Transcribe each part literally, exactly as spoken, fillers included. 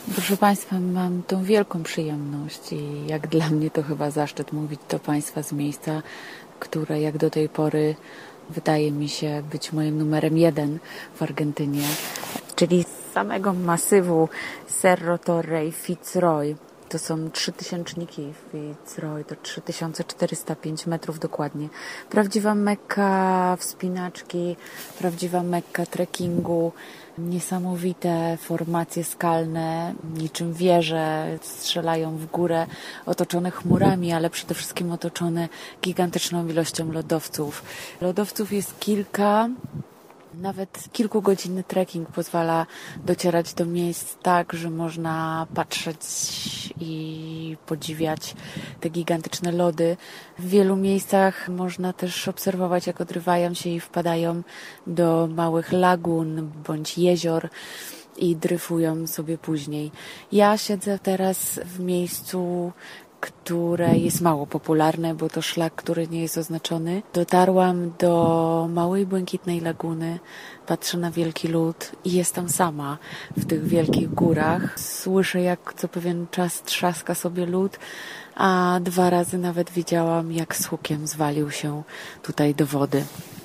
Proszę Państwa, mam tą wielką przyjemność i jak dla mnie to chyba zaszczyt mówić do Państwa z miejsca, które jak do tej pory wydaje mi się być moim numerem jeden w Argentynie, czyli z samego masywu Cerro Torre i Fitzroy. To są trzy tysięczniki, Fitzroy to trzy tysiące czterysta pięć metrów dokładnie. Prawdziwa mekka wspinaczki, prawdziwa mekka trekkingu, niesamowite formacje skalne, niczym wieże strzelają w górę, otoczone chmurami, ale przede wszystkim otoczone gigantyczną ilością lodowców. Lodowców jest kilka. Nawet kilkugodzinny trekking pozwala docierać do miejsc tak, że można patrzeć i podziwiać te gigantyczne lody. W wielu miejscach można też obserwować, jak odrywają się i wpadają do małych lagun bądź jezior i dryfują sobie później. Ja siedzę teraz w miejscu, które jest mało popularne, bo to szlak, który nie jest oznaczony. Dotarłam do małej, błękitnej laguny, patrzę na wielki lód i jestem sama w tych wielkich górach. Słyszę, jak co pewien czas trzaska sobie lód, a dwa razy nawet widziałam, jak z hukiem zwalił się tutaj do wody.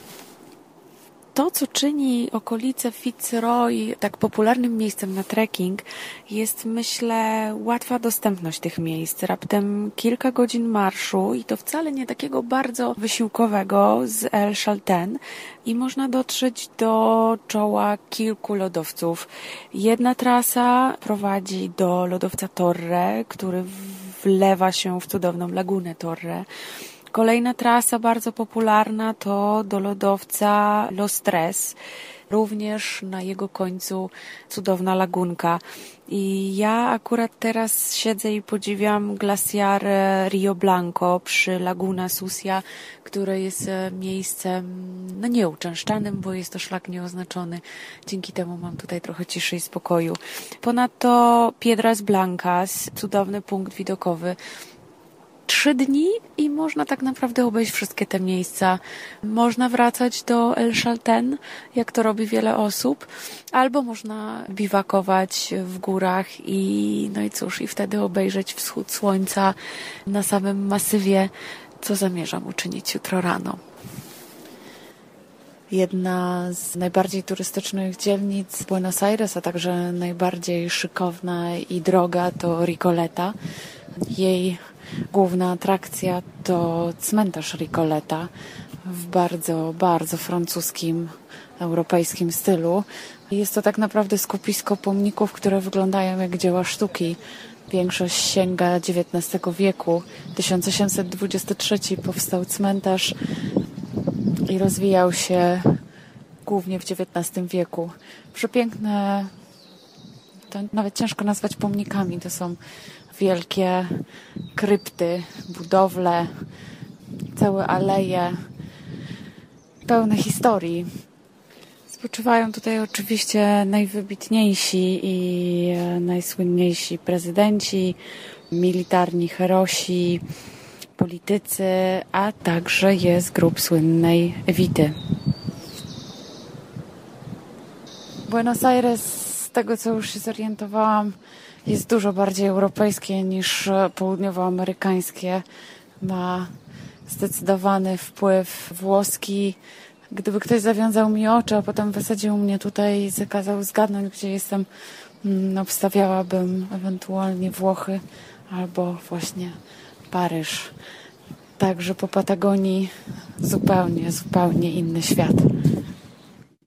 To, co czyni okolice Fitzroy tak popularnym miejscem na trekking, jest, myślę, łatwa dostępność tych miejsc. Raptem kilka godzin marszu i to wcale nie takiego bardzo wysiłkowego z El Chaltén i można dotrzeć do czoła kilku lodowców. Jedna trasa prowadzi do lodowca Torre, który wlewa się w cudowną lagunę Torre. Kolejna trasa bardzo popularna to do lodowca Los Tres, również na jego końcu cudowna lagunka. I ja akurat teraz siedzę i podziwiam glaciar Rio Blanco przy Laguna Sucia, które jest miejscem no nieuczęszczanym, bo jest to szlak nieoznaczony. Dzięki temu mam tutaj trochę ciszy i spokoju. Ponadto Piedras Blancas, cudowny punkt widokowy. Trzy dni i można tak naprawdę obejść wszystkie te miejsca. Można wracać do El Chaltén, jak to robi wiele osób, albo można biwakować w górach i no i cóż, i wtedy obejrzeć wschód słońca na samym masywie, co zamierzam uczynić jutro rano. Jedna z najbardziej turystycznych dzielnic Buenos Aires, a także najbardziej szykowna i droga to Recoleta. Jej główna atrakcja to cmentarz Recoleta w bardzo, bardzo francuskim, europejskim stylu. Jest to tak naprawdę skupisko pomników, które wyglądają jak dzieła sztuki. Większość sięga dziewiętnastego wieku. tysiąc osiemset dwudziesty trzeci powstał cmentarz i rozwijał się głównie w dziewiętnastym wieku. Przepiękne, to nawet ciężko nazwać pomnikami, to są wielkie krypty, budowle, całe aleje, pełne historii. Spoczywają tutaj oczywiście najwybitniejsi i najsłynniejsi prezydenci, militarni herosi, politycy, a także jest grób słynnej Evity. Buenos Aires, z tego co już się zorientowałam, jest dużo bardziej europejskie niż południowoamerykańskie. Ma zdecydowany wpływ włoski. Gdyby ktoś zawiązał mi oczy, a potem wysadził mnie tutaj i zakazał zgadnąć, gdzie jestem, obstawiałabym ewentualnie Włochy albo właśnie Paryż. Także po Patagonii zupełnie, zupełnie inny świat.